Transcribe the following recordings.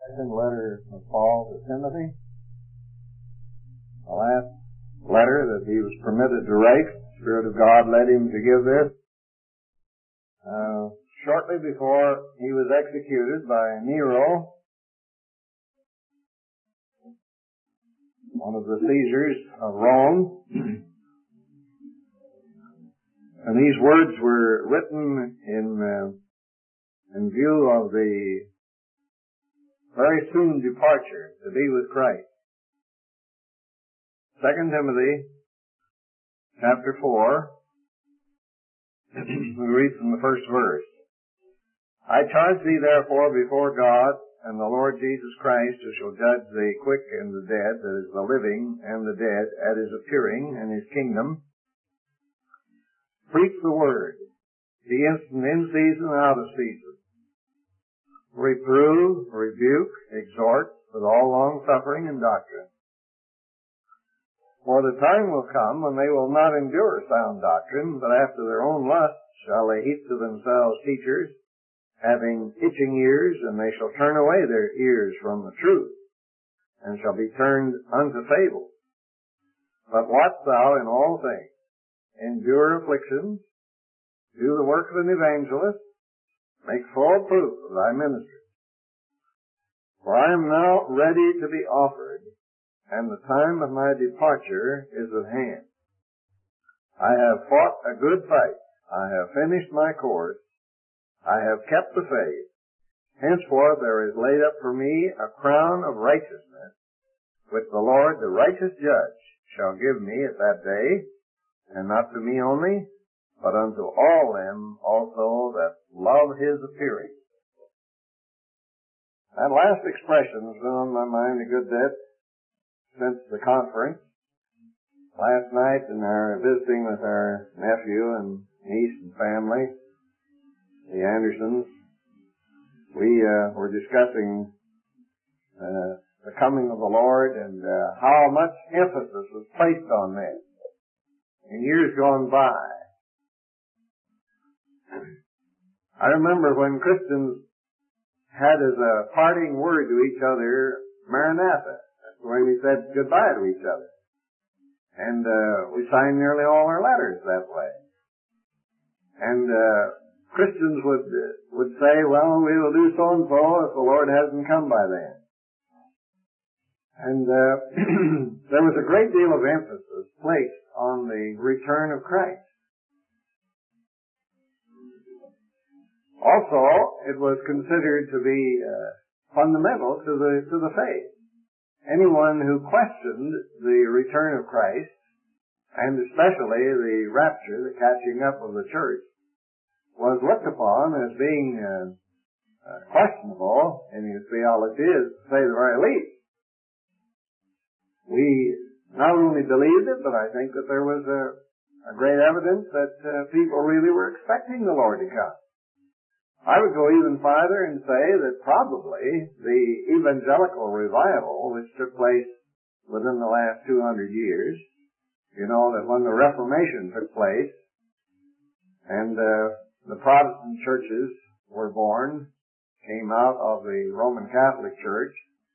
Second letter of Paul to Timothy. The last letter that he was permitted to write. The Spirit of God led him to give this. Shortly before he was executed by Nero, one of the Caesars of Rome. And these words were written in view of the very soon departure to be with Christ. 2 Timothy chapter 4, we read from the first verse. I charge thee therefore before God and the Lord Jesus Christ, who shall judge the quick and the dead, that is the living and the dead, at his appearing and his kingdom. Preach the word. Be instant in season and out of season. Reprove, rebuke, exhort with all long suffering and doctrine. For the time will come when they will not endure sound doctrine, but after their own lusts shall they heap to themselves teachers, having itching ears, and they shall turn away their ears from the truth, and shall be turned unto fables. But watch thou in all things, endure afflictions, do the work of an evangelist, make full proof of thy ministry. For I am now ready to be offered, and the time of my departure is at hand. I have fought a good fight, I have finished my course, I have kept the faith. Henceforth there is laid up for me a crown of righteousness, which the Lord, the righteous judge, shall give me at that day, and not to me only, but unto all them also that love his appearing. That last expression has been on my mind a good bit since the conference. Last night in our visiting with our nephew and niece and family, the Andersons, we were discussing the coming of the Lord and how much emphasis was placed on that in years gone by. I remember when Christians had as a parting word to each other, Maranatha. That's the way we said goodbye to each other. And we signed nearly all our letters that way. And Christians would say, well, we will do so and so if the Lord hasn't come by then. And there was a great deal of emphasis placed on the return of Christ. Also, it was considered to be fundamental to the faith. Anyone who questioned the return of Christ, and especially the rapture, the catching up of the church, was looked upon as being questionable in his theology, to say the very least. We not only believed it, but I think that there was a great evidence that people really were expecting the Lord to come. I would go even farther and say that probably the evangelical revival, which took place within the last 200 years, you know that when the Reformation took place, and the Protestant churches were born, came out of the Roman Catholic Church,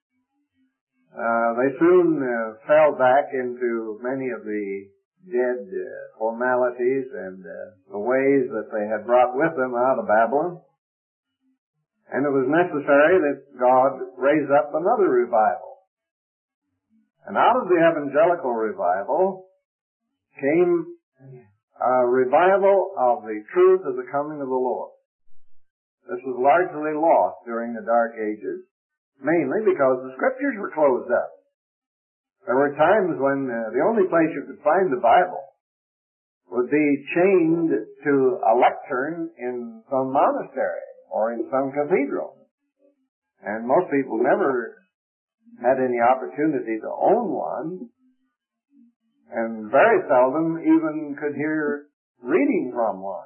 they soon fell back into many of the dead formalities and the ways that they had brought with them out of Babylon. And it was necessary that God raise up another revival. And out of the evangelical revival came a revival of the truth of the coming of the Lord. This was largely lost during the Dark Ages, mainly because the Scriptures were closed up. There were times when the only place you could find the Bible would be chained to a lectern in some monastery or in some cathedral. And most people never had any opportunity to own one, and very seldom even could hear reading from one.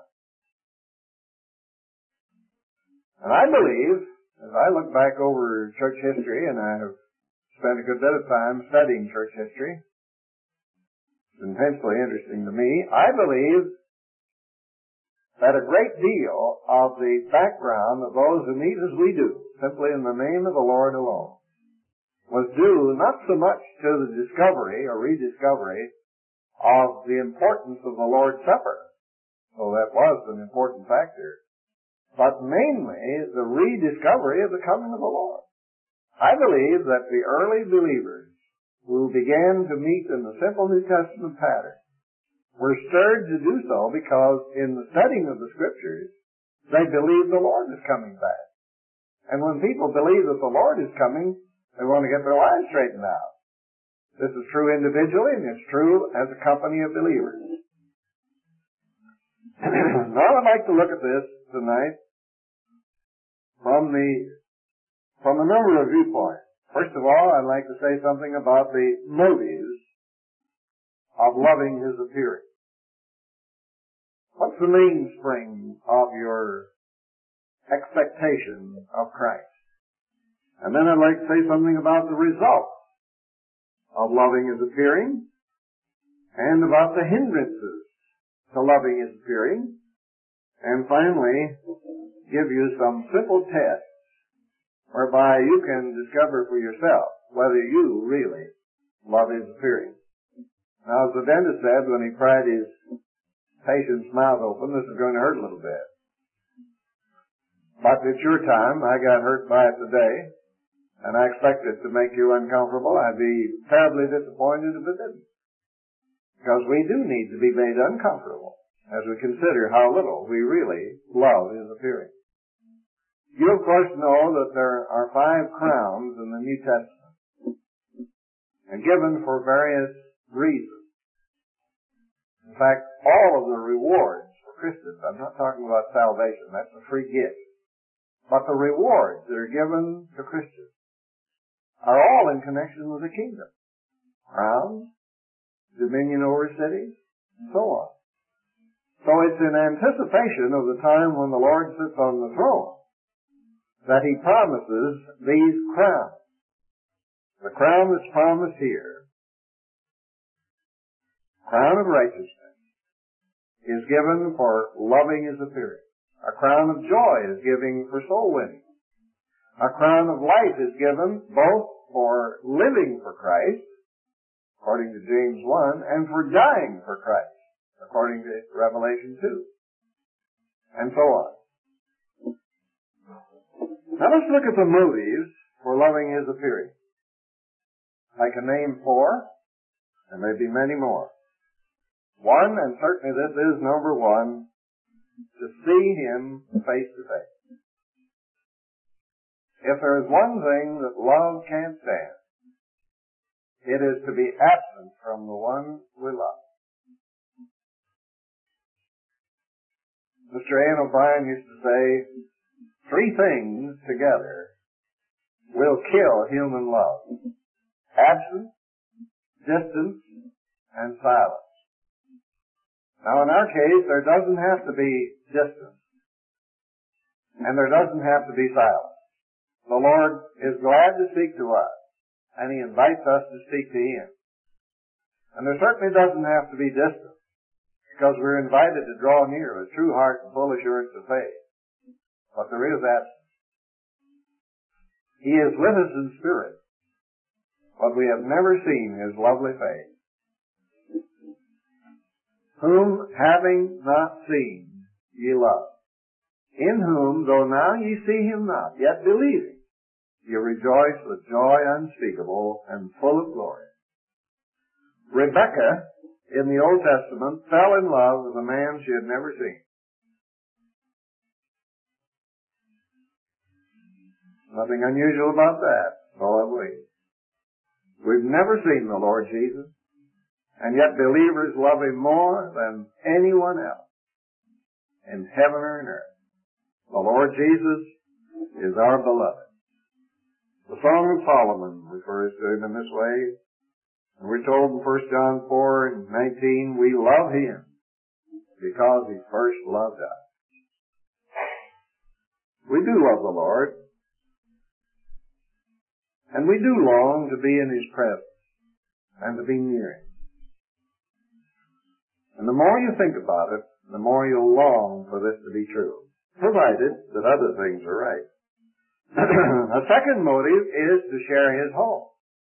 And I believe, as I look back over church history, and I have spent a good bit of time studying church history, it's intensely interesting to me, I believe that a great deal of the background of those who meet as we do, simply in the name of the Lord alone, was due not so much to the discovery or rediscovery of the importance of the Lord's Supper, though that was an important factor, but mainly the rediscovery of the coming of the Lord. I believe that the early believers who began to meet in the simple New Testament pattern were stirred to do so because in the studying of the Scriptures, they believed the Lord is coming back. And when people believe that the Lord is coming, they want to get their lives straightened out. This is true individually, and it's true as a company of believers. Now I'd like to look at this tonight from a number of viewpoints. First of all, I'd like to say something about the motives of loving His appearing. What's the mainspring of your expectation of Christ? And then I'd like to say something about the results of loving His appearing and about the hindrances to loving His appearing, and finally give you some simple tests whereby you can discover for yourself whether you really love His appearing. Now, as the dentist said when he pried his patient's mouth open, this is going to hurt a little bit. But it's your time. I got hurt by it today, and I expect it to make you uncomfortable. I'd be terribly disappointed if it didn't. Because we do need to be made uncomfortable as we consider how little we really love His appearing. You, of course, know that there are 5 crowns in the New Testament, and given for various reasons. In fact, all of the rewards for Christians, I'm not talking about salvation, that's a free gift, but the rewards that are given to Christians are all in connection with the kingdom. Crowns, dominion over cities, and so on. So it's in anticipation of the time when the Lord sits on the throne that He promises these crowns. The crown that's promised here, crown of righteousness, is given for loving His appearing. A crown of joy is given for soul winning. A crown of life is given both for living for Christ, according to James 1, and for dying for Christ, according to Revelation 2, and so on. Now let's look at the motives for loving His appearing. I can name 4. There may be many more. One, and certainly this is number 1, to see Him face to face. If there is one thing that love can't stand, it is to be absent from the one we love. Mr. A. O'Brien used to say, 3 things together will kill human love: absence, distance, and silence. Now, in our case, there doesn't have to be distance, and there doesn't have to be silence. The Lord is glad to speak to us, and He invites us to speak to Him. And there certainly doesn't have to be distance, because we're invited to draw near with true heart and full assurance of faith. But there is absence. He is with us in spirit, but we have never seen His lovely face. Whom, having not seen, ye love, in whom, though now ye see Him not, yet believing, ye rejoice with joy unspeakable and full of glory. Rebekah, in the Old Testament, fell in love with a man she had never seen. Nothing unusual about that, so have we. We've never seen the Lord Jesus, and yet believers love Him more than anyone else in heaven or in earth. The Lord Jesus is our beloved. The Song of Solomon refers to Him in this way. And we're told in 1 John 4:19, we love Him because He first loved us. We do love the Lord, and we do long to be in His presence and to be near Him. And the more you think about it, the more you'll long for this to be true, provided that other things are right. A second motive is to share his home.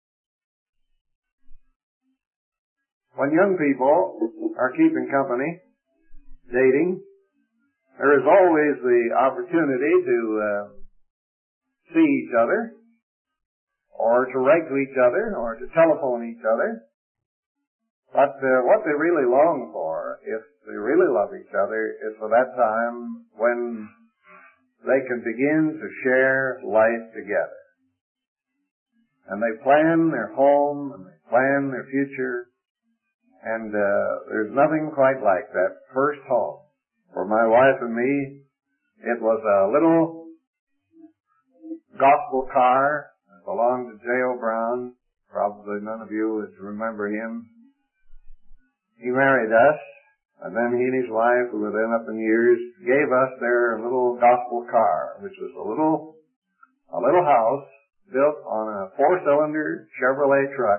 When young people are keeping company, dating, there is always the opportunity to see each other, or to write to each other, or to telephone each other. But what they really long for, if they really love each other, is for that time when they can begin to share life together. And they plan their home, and they plan their future, and there's nothing quite like that first home. For my wife and me, it was a little gospel car that belonged to J.O. Brown. Probably none of you would remember him. He married us, and then he and his wife, who were then up in years, gave us their little gospel car, which was a little house built on a 4-cylinder Chevrolet truck,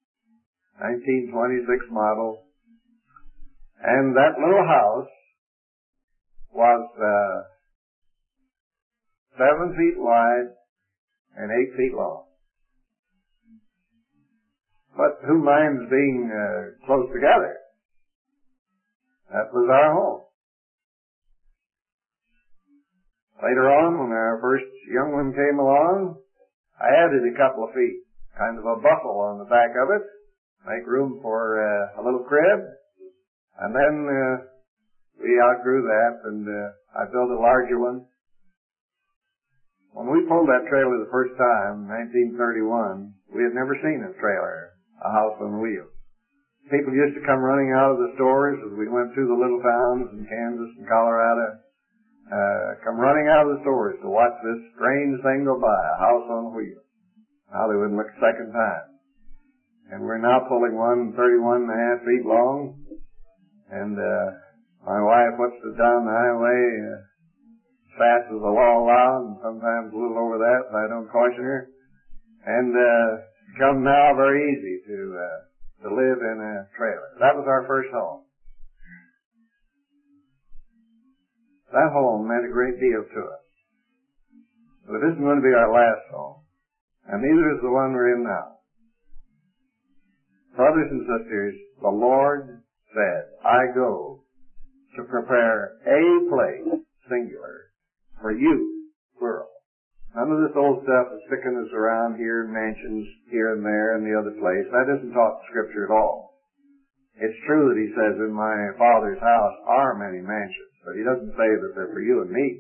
1926 model. And that little house was 7 feet wide and 8 feet long. But who minds being close together? That was our home. Later on, when our first young one came along, I added a couple of feet, kind of a buckle on the back of it, make room for a little crib. And then we outgrew that, and I built a larger one. When we pulled that trailer the first time, 1931, we had never seen a trailer, a house on wheels. People used to come running out of the stores as we went through the little towns in Kansas and Colorado, come running out of the stores to watch this strange thing go by, a house on wheels. Now they wouldn't look a second time. And we're now pulling one 31.5 feet long, and my wife puts it down the highway as fast as the law allows, and sometimes a little over that, if I don't caution her. And it's become now very easy to live in a trailer. That was our first home. That home meant a great deal to us. But it isn't going to be our last home. And neither is the one we're in now. Brothers and sisters, the Lord said, I go to prepare a place, singular, for you, plural. None of this old stuff is sticking us around here in mansions here and there and the other place. That isn't taught in Scripture at all. It's true that he says, in my Father's house are many mansions, but he doesn't say that they're for you and me.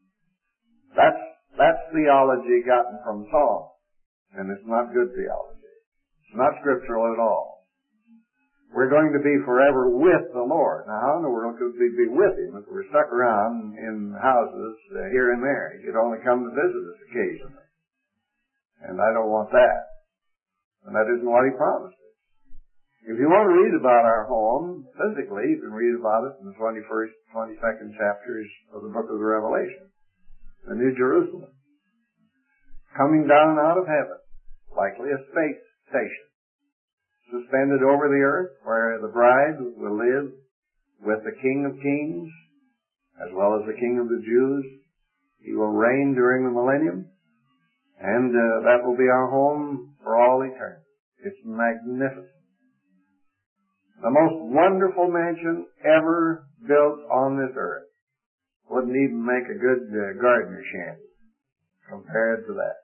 That's theology gotten from Saul, and it's not good theology. It's not scriptural at all. We're going to be forever with the Lord. Now, how in the world could we be with Him if we're stuck around in houses here and there? He could only come to visit us occasionally. And I don't want that. And that isn't what He promised us. If you want to read about our home physically, you can read about it in the 21st, 22nd chapters of the book of the Revelation. The New Jerusalem. Coming down out of heaven. Likely a space station. Suspended over the earth, where the bride will live with the King of Kings, as well as the King of the Jews. He will reign during the millennium, and that will be our home for all eternity. It's magnificent. The most wonderful mansion ever built on this earth. Wouldn't even make a good gardener shanty compared to that.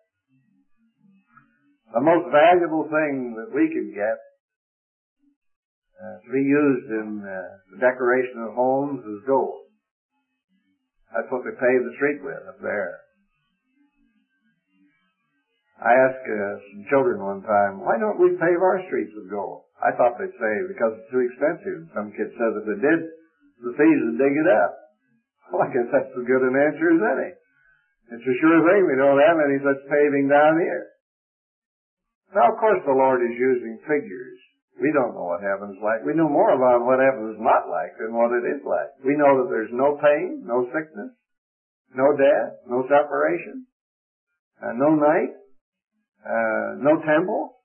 The most valuable thing that we can get to be used in the decoration of homes is gold. That's what they pave the street with up there. I asked some children one time, why don't we pave our streets with gold? I thought they'd say because it's too expensive. Some kid said if they did, the thieves would dig it up. Well, I guess that's as good an answer as any. It's a sure thing we don't have any such paving down here. Now, of course, the Lord is using figures. We don't know what heaven's like. We know more about what heaven is not like than what it is like. We know that there's no pain, no sickness, no death, no separation, no night, no temple,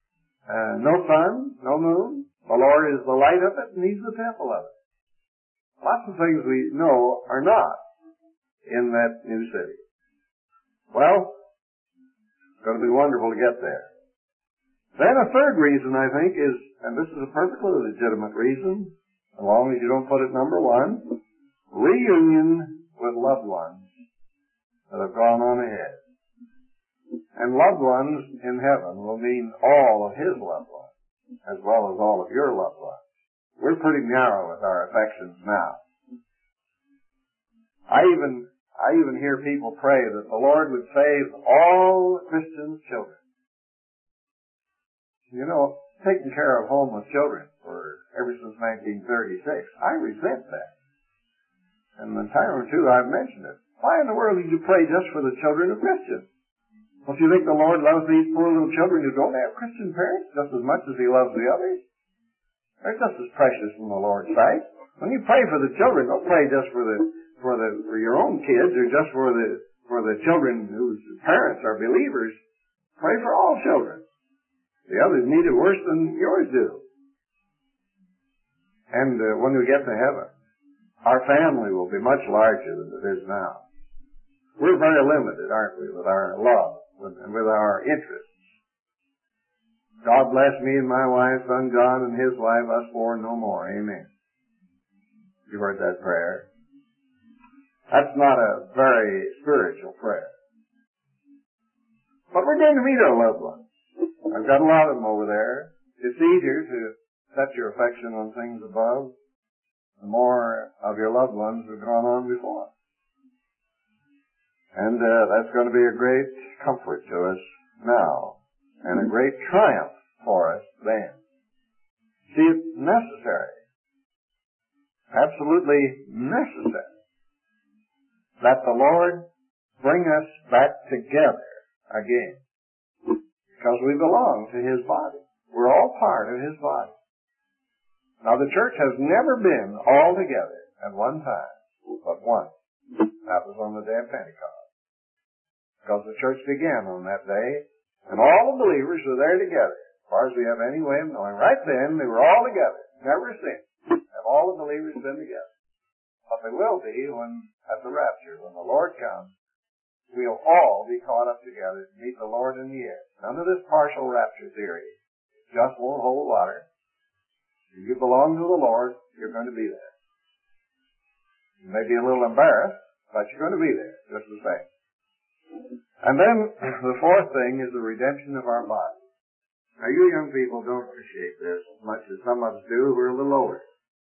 no sun, no moon. The Lord is the light of it, and He's the temple of it. Lots of things we know are not in that new city. Well, it's going to be wonderful to get there. Then a third reason, I think, is, and this is a perfectly legitimate reason, as long as you don't put it number one, reunion with loved ones that have gone on ahead. And loved ones in heaven will mean all of his loved ones, as well as all of your loved ones. We're pretty narrow with our affections now. I even hear people pray that the Lord would save all Christians' children. You know, taking care of homeless children for ever since 1936, I resent that. And the time or two I've mentioned it. Why in the world did you pray just for the children of Christians? Well, do you think the Lord loves these poor little children who don't have Christian parents just as much as he loves the others? They're just as precious in the Lord's sight. When you pray for the children, don't pray just for your own kids or just for the children whose parents are believers. Pray for all children. The others need it worse than yours do. And when we get to heaven, our family will be much larger than it is now. We're very limited, aren't we, with our love and with our interests. God bless me and my wife, son John, and his wife, us four, no more. Amen. You heard that prayer. That's not a very spiritual prayer. But we're going to meet our loved ones. I've got a lot of them over there. It's easier to set your affection on things above the more of your loved ones have gone on before. And that's going to be a great comfort to us now and a great triumph for us then. See, it's necessary, absolutely necessary, that the Lord bring us back together again. Because we belong to his body. We're all part of his body. Now the church has never been all together at one time, but once. That was on the day of Pentecost. Because the church began on that day, and all the believers were there together. As far as we have any way of knowing. Right then, they were all together. Never since have all the believers been together. But they will be when, at the rapture, when the Lord comes, we'll all be caught up together to meet the Lord in the air. None of this partial rapture theory. It just won't hold water. If you belong to the Lord, you're going to be there. You may be a little embarrassed, but you're going to be there, just the same. And then, the fourth thing is the redemption of our body. Now, you young people don't appreciate this as much as some of us do who are a little older.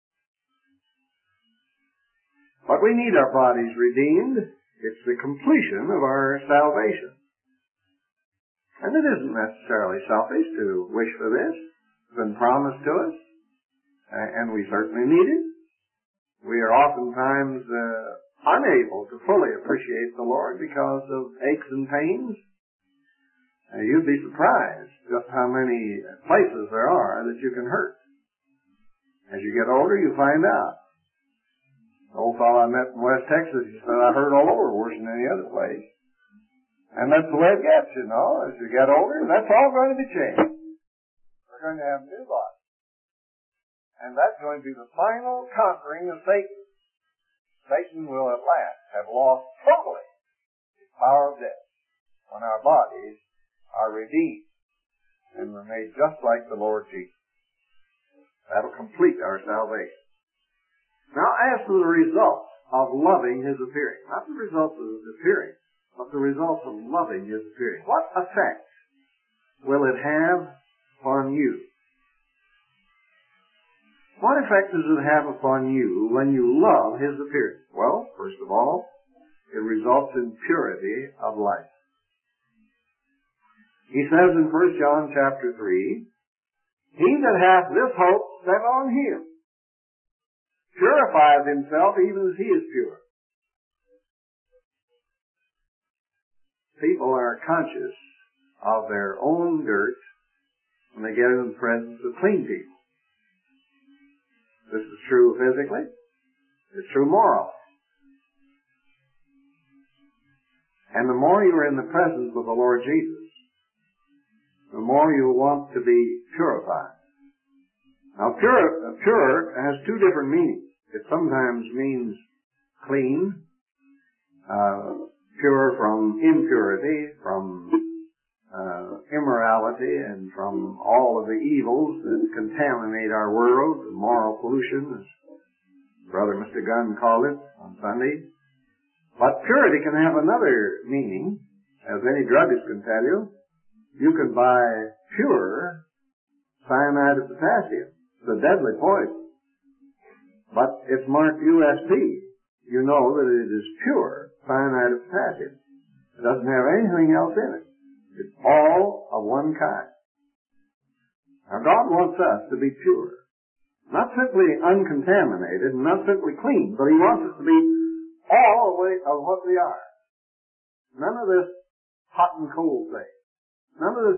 But we need our bodies redeemed. It's the completion of our salvation. And it isn't necessarily selfish to wish for this. It's been promised to us, and we certainly need it. We are oftentimes unable to fully appreciate the Lord because of aches and pains. You'd be surprised just how many places there are that you can hurt. As you get older, you find out. The old fellow I met in West Texas, he said, I hurt all over worse than any other place. And that's the way it gets, you know. As you get older, that's all going to be changed. We're going to have new bodies. And that's going to be the final conquering of Satan. Satan will at last have lost totally his power of death when our bodies are redeemed and we're made just like the Lord Jesus. That'll complete our salvation. Now, as to the results of loving his appearing, not the results of his appearing, but the results of loving his appearing. What effect will it have upon you? What effect does it have upon you when you love his appearing? Well, first of all, it results in purity of life. He says in 1 John chapter 3, he that hath this hope set on him purifies himself even as he is pure. People are conscious of their own dirt when they get in the presence of clean people. This is true physically. It's true morally. And the more you are in the presence of the Lord Jesus, the more you want to be purified. Now, pure has two different meanings. It sometimes means clean, pure from impurity, from immorality, and from all of the evils that contaminate our world, moral pollution, as Brother Mr. Gunn called it on Sunday. But purity can have another meaning, as any druggist can tell you. You can buy pure cyanide of potassium. It's a deadly poison. But it's marked USP. You know that it is pure cyanide of potassium. It doesn't have anything else in it. It's all of one kind. Now God wants us to be pure. Not simply uncontaminated, not simply clean, but He wants us to be all the way of what we are. None of this hot and cold thing. None of this